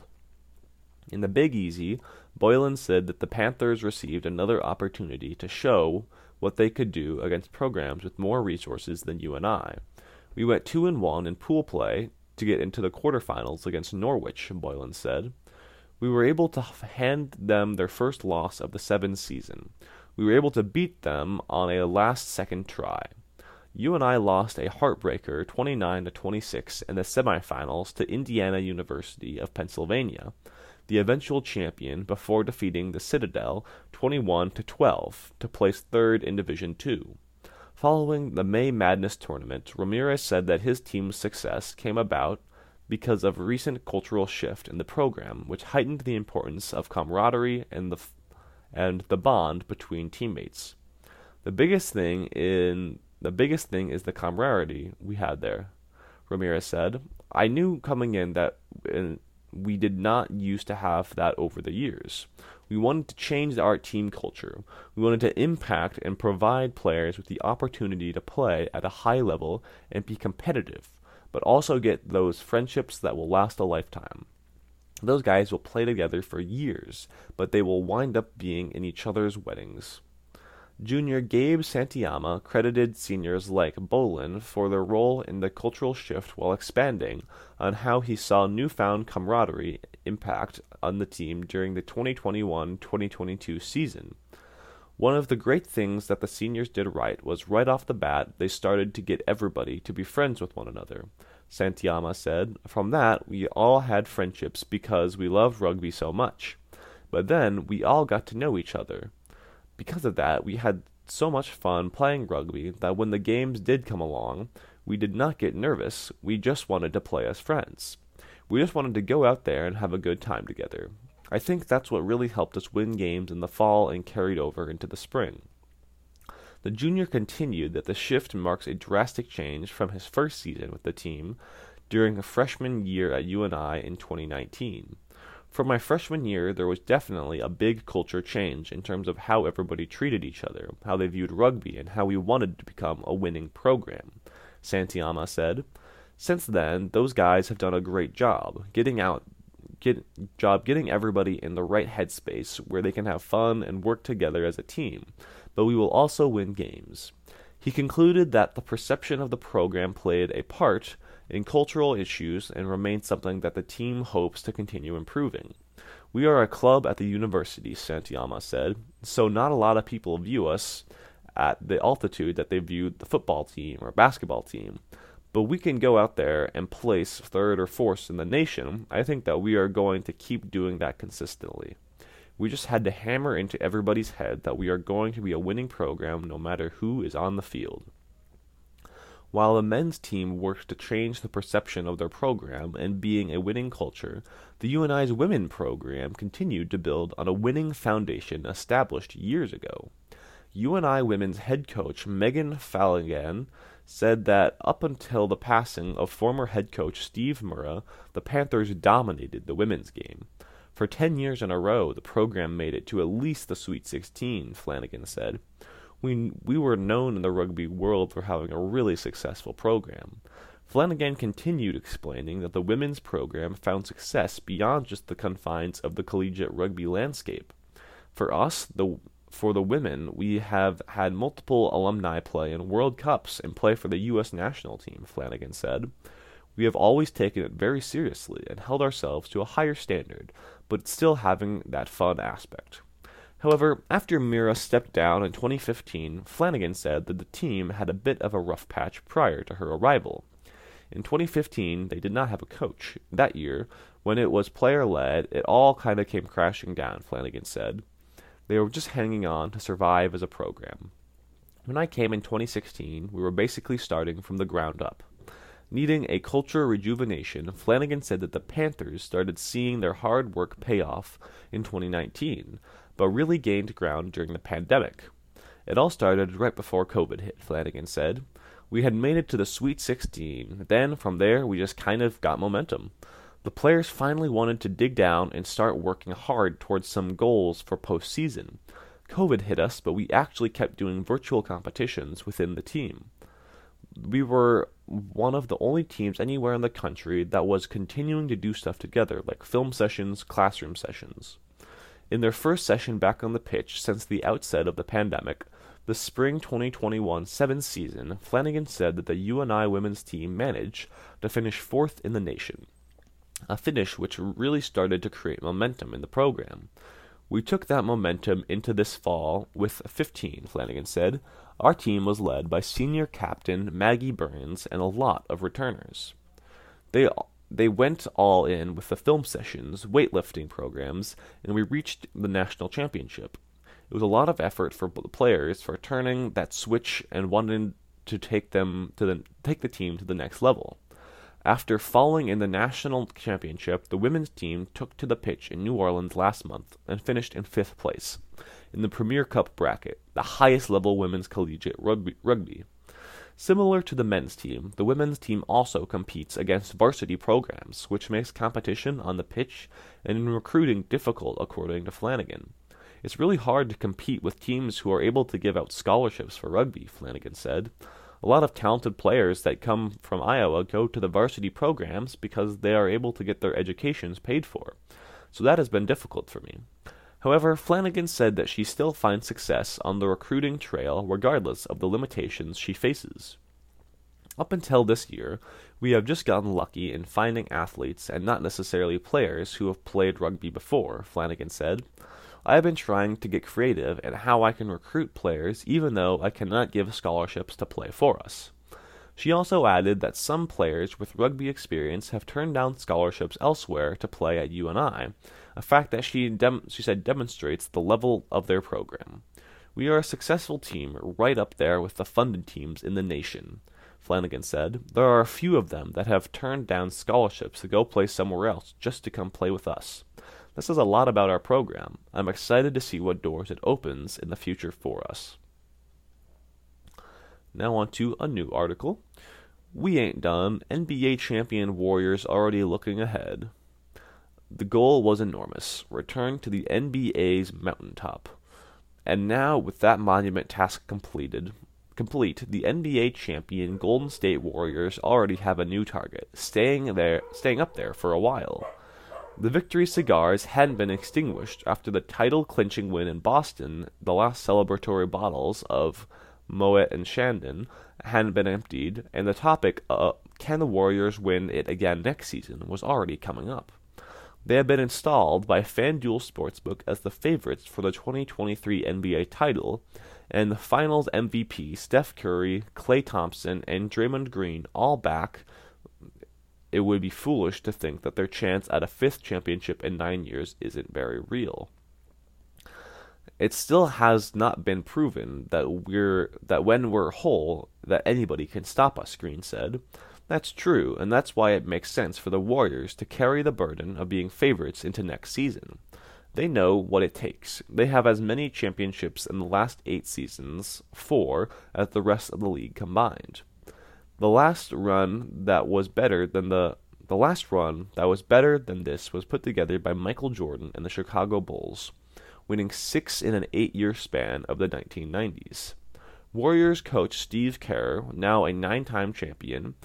In the Big Easy, Boylan said that the Panthers received another opportunity to show what they could do against programs with more resources than U N I. We went two and one in pool play to get into the quarterfinals against Norwich, Boylan said. We were able to hand them their first loss of the sevens season. We were able to beat them on a last-second try. U N I lost a heartbreaker twenty-nine to twenty-six in the semifinals to Indiana University of Pennsylvania, the eventual champion, before defeating the Citadel twenty-one to twelve to place third in Division two. Following the May Madness tournament, Ramirez said that his team's success came about because of recent cultural shift in the program, which heightened the importance of camaraderie and the and the bond between teammates. The biggest thing in the biggest thing is the camaraderie we had there, Ramirez said. I knew coming in that in, we did not used to have that over the years. We wanted to change our team culture. We wanted to impact and provide players with the opportunity to play at a high level and be competitive, but also get those friendships that will last a lifetime. Those guys will play together for years, but they will wind up being in each other's weddings. Junior Gabe Santayama credited seniors like Boylan for their role in the cultural shift while expanding on how he saw newfound camaraderie impact on the team during the twenty twenty-one twenty twenty-two season. One of the great things that the seniors did right was right off the bat they started to get everybody to be friends with one another, Santayama said. From that, we all had friendships because we loved rugby so much. But then we all got to know each other. Because of that, we had so much fun playing rugby that when the games did come along, we did not get nervous. We just wanted to play as friends. We just wanted to go out there and have a good time together. I think that's what really helped us win games in the fall and carried over into the spring. The junior continued that the shift marks a drastic change from his first season with the team during a freshman year at U N I in twenty nineteen. For my freshman year, there was definitely a big culture change in terms of how everybody treated each other, how they viewed rugby, and how we wanted to become a winning program, Santayama said. Since then, those guys have done a great job getting out get, job getting everybody in the right headspace where they can have fun and work together as a team, but we will also win games. He concluded that the perception of the program played a part in cultural issues and remains something that the team hopes to continue improving. We are a club at the university, Santayama said, so not a lot of people view us at the altitude that they viewed the football team or basketball team. But we can go out there and place third or fourth in the nation. I think that we are going to keep doing that consistently. We just had to hammer into everybody's head that we are going to be a winning program no matter who is on the field. While the men's team worked to change the perception of their program and being a winning culture, the U N I's women program continued to build on a winning foundation established years ago. U N I women's head coach Megan Falligan said that up until the passing of former head coach Steve Murrah, the Panthers dominated the women's game. For ten years in a row, the program made it to at least the Sweet sixteen, Flanagan said. We, we were known in the rugby world for having a really successful program. Flanagan continued explaining that the women's program found success beyond just the confines of the collegiate rugby landscape. For us, the for the women, we have had multiple alumni play in World Cups and play for the U S national team, Flanagan said. We have always taken it very seriously and held ourselves to a higher standard, but still having that fun aspect. However, after Mira stepped down in twenty fifteen, Flanagan said that the team had a bit of a rough patch prior to her arrival. In twenty fifteen, they did not have a coach. That year, when it was player-led, it all kind of came crashing down, Flanagan said. They were just hanging on to survive as a program. When I came in twenty sixteen, we were basically starting from the ground up. Needing a culture rejuvenation, Flanagan said that the Panthers started seeing their hard work pay off in twenty nineteen, but really gained ground during the pandemic. It all started right before COVID hit, Flanagan said. We had made it to the Sweet sixteen. Then, from there, we just kind of got momentum. The players finally wanted to dig down and start working hard towards some goals for postseason. COVID hit us, but we actually kept doing virtual competitions within the team. We were one of the only teams anywhere in the country that was continuing to do stuff together, like film sessions, classroom sessions. In their first session back on the pitch since the outset of the pandemic, the spring twenty twenty-one sevens season, Flanagan said that the U N I women's team managed to finish fourth in the nation, a finish which really started to create momentum in the program. We took that momentum into this fall with fifteen, Flanagan said. Our team was led by senior captain Maggie Burns and a lot of returners. They they went all in with the film sessions, weightlifting programs, and we reached the national championship. It was a lot of effort for the players for turning that switch and wanting to take them to the take the team to the next level. After falling in the national championship, the women's team took to the pitch in New Orleans last month and finished in fifth place in the Premier Cup bracket, the highest level women's collegiate rugby. rugby. Similar to the men's team, the women's team also competes against varsity programs, which makes competition on the pitch and in recruiting difficult, according to Flanagan. It's really hard to compete with teams who are able to give out scholarships for rugby, Flanagan said. A lot of talented players that come from Iowa go to the varsity programs because they are able to get their educations paid for. So that has been difficult for me. However, Flanagan said that she still finds success on the recruiting trail regardless of the limitations she faces. Up until this year, we have just gotten lucky in finding athletes and not necessarily players who have played rugby before, Flanagan said. I have been trying to get creative in how I can recruit players even though I cannot give scholarships to play for us. She also added that some players with rugby experience have turned down scholarships elsewhere to play at U N I, a fact that she, dem- she said demonstrates the level of their program. We are a successful team right up there with the funded teams in the nation, Flanagan said. There are a few of them that have turned down scholarships to go play somewhere else just to come play with us. This says a lot about our program. I'm excited to see what doors it opens in the future for us. Now on to a new article. We ain't done. N B A champion Warriors already looking ahead. The goal was enormous. Return to the N B A's mountaintop. And now, with that monument task completed, complete, the N B A champion Golden State Warriors already have a new target, staying there, staying up there for a while. The victory cigars hadn't been extinguished after the title-clinching win in Boston. The last celebratory bottles of Moet and Shandon hadn't been emptied, and the topic of can the Warriors win it again next season was already coming up. They have been installed by FanDuel Sportsbook as the favorites for the twenty twenty-three N B A title, and the Finals M V P Steph Curry, Klay Thompson, and Draymond Green all back. It would be foolish to think that their chance at a fifth championship in nine years isn't very real. It still has not been proven that we're that when we're whole, that anybody can stop us, Green said. That's true, and that's why it makes sense for the Warriors to carry the burden of being favorites into next season. They know what it takes. They have as many championships in the last eight seasons, four, as the rest of the league combined. The last run that was better than the the last run that was better than this was put together by Michael Jordan and the Chicago Bulls, winning six in an eight-year span of the nineteen nineties. Warriors coach Steve Kerr, now a nine-time champion,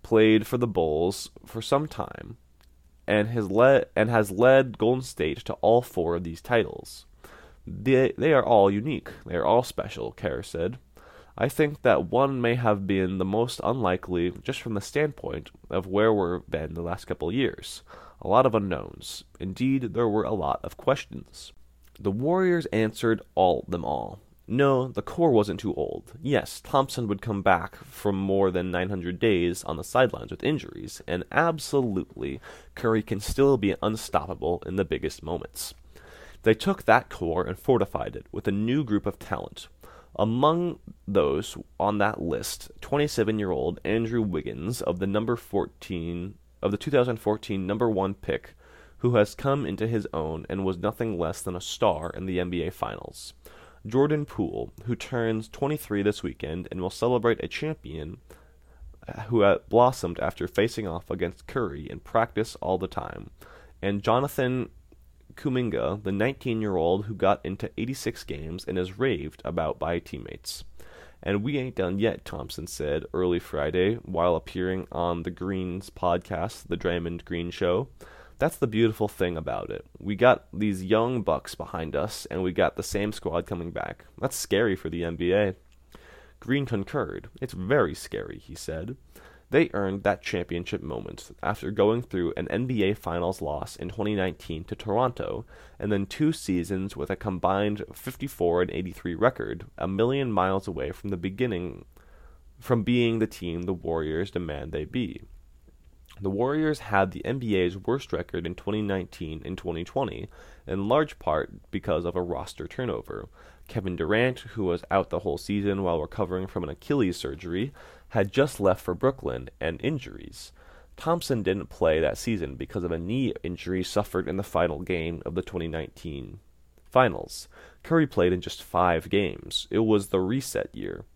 played for the Bulls for some time and has led and has led Golden State to all four of these titles. They they are all unique. They are all special, Kerr said. I think that one may have been the most unlikely just from the standpoint of where we've been the last couple of years. A lot of unknowns. Indeed, there were a lot of questions. The Warriors answered all them all. No, the core wasn't too old. Yes, Thompson would come back from more than nine hundred days on the sidelines with injuries, and absolutely, Curry can still be unstoppable in the biggest moments. They took that core and fortified it with a new group of talent. Among those on that list, twenty-seven-year-old Andrew Wiggins of the number fourteen of the two thousand fourteen number one pick, who has come into his own and was nothing less than a star in the N B A Finals. Jordan Poole, who turns twenty-three this weekend and will celebrate a champion who had blossomed after facing off against Curry in practice all the time. And Jonathan Kuminga, the nineteen-year-old who got into eighty-six games and is raved about by teammates. And we ain't done yet, Thompson said early Friday while appearing on the Greens podcast, The Draymond Green Show. That's the beautiful thing about it. We got these young bucks behind us, and we got the same squad coming back. That's scary for the N B A. Green concurred. It's very scary, he said. They earned that championship moment after going through an N B A Finals loss in twenty nineteen to Toronto, and then two seasons with a combined fifty-four and eighty-three record, a million miles away from the beginning, from being the team the Warriors demand they be. The Warriors had the N B A's worst record in twenty nineteen and twenty twenty, in large part because of a roster turnover. Kevin Durant, who was out the whole season while recovering from an Achilles surgery, had just left for Brooklyn, and injuries. Thompson didn't play that season because of a knee injury suffered in the final game of the twenty nineteen Finals. Curry played in just five games. It was the reset year.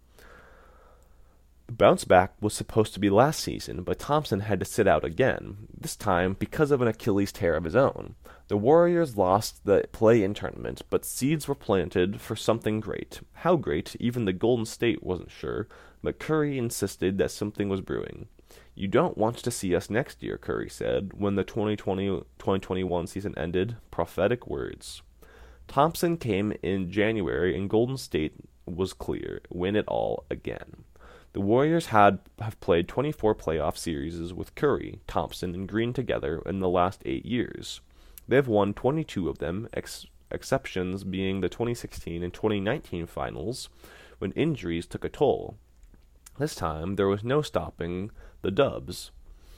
The bounce back was supposed to be last season, but Thompson had to sit out again, this time because of an Achilles tear of his own. The Warriors lost the play-in tournament, but seeds were planted for something great. How great, even the Golden State wasn't sure, but Curry insisted that something was brewing. You don't want to see us next year, Curry said, when the twenty twenty twenty twenty-one season ended. Prophetic words. Thompson came in January, and Golden State was clear. Win it all again. The Warriors had have played twenty-four playoff series with Curry, Thompson, and Green together in the last eight years. They've won twenty-two of them, ex- exceptions being the twenty sixteen and twenty nineteen finals, when injuries took a toll. This time, there was no stopping the Dubs.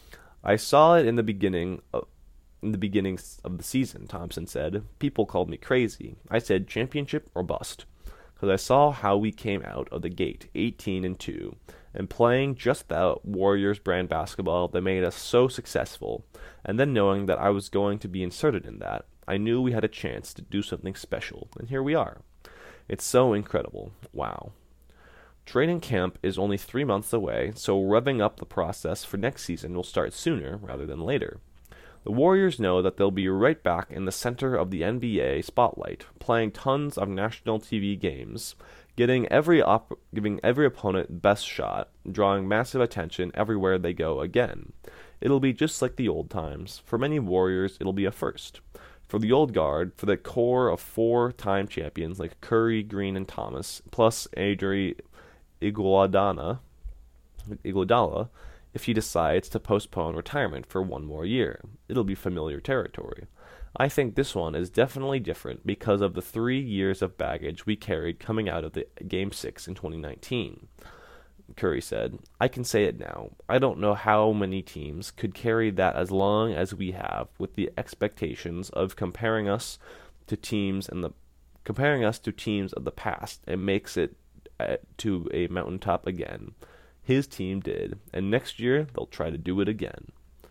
I saw it in the beginning of, in the beginning of the season, Thompson said. People called me crazy. I said championship or bust, because I saw how we came out of the gate, eighteen and two, and playing just that Warriors brand basketball that made us so successful, and then knowing that I was going to be inserted in that, I knew we had a chance to do something special, and here we are. It's so incredible. Wow. Training camp is only three months away, so revving up the process for next season will start sooner rather than later. The Warriors know that they'll be right back in the center of the N B A spotlight, playing tons of national T V games, getting every op- giving every opponent best shot, drawing massive attention everywhere they go again. It'll be just like the old times. For many Warriors, it'll be a first. For the old guard, for the core of four-time champions like Curry, Green, and Thomas, plus Adri Iguodala, Iguodala, if he decides to postpone retirement for one more year. It'll be familiar territory. I think this one is definitely different because of the three years of baggage we carried coming out of the Game six in twenty nineteen. Curry said, I can say it now. I don't know how many teams could carry that as long as we have, with the expectations of comparing us to teams and the comparing us to teams of the past, and makes it uh, to a mountaintop again. His team did, and next year they'll try to do it again.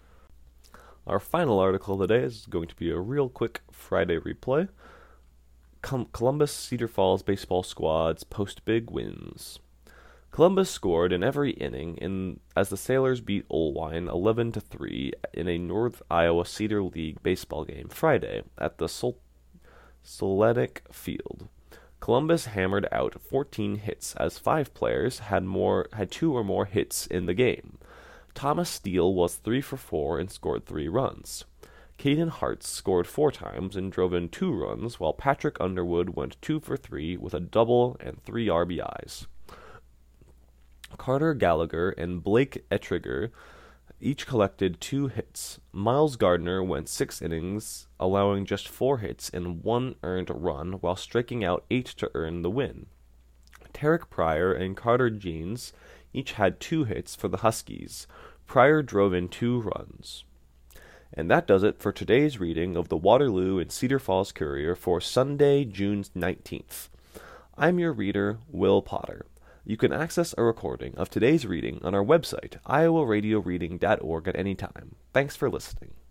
Our final article today is going to be a real quick Friday replay. Com- Columbus Cedar Falls baseball squads post big wins. Columbus scored in every inning in as the Sailors beat Olwine eleven to three in a North Iowa Cedar League baseball game Friday at the Sol- Soletic Field. Columbus hammered out fourteen hits as five players had more had two or more hits in the game. Thomas Steele was three for four and scored three runs. Caden Hartz scored four times and drove in two runs, while Patrick Underwood went two for three with a double and three R B Is. Carter Gallagher and Blake Ettriger each collected two hits. Miles Gardner went six innings, allowing just four hits and one earned run, while striking out eight to earn the win. Tarek Pryor and Carter Jeans each had two hits for the Huskies. Pryor drove in two runs. And that does it for today's reading of the Waterloo and Cedar Falls Courier for Sunday, June nineteenth. I'm your reader, Will Potter. You can access a recording of today's reading on our website, iowa radio reading dot org, at any time. Thanks for listening.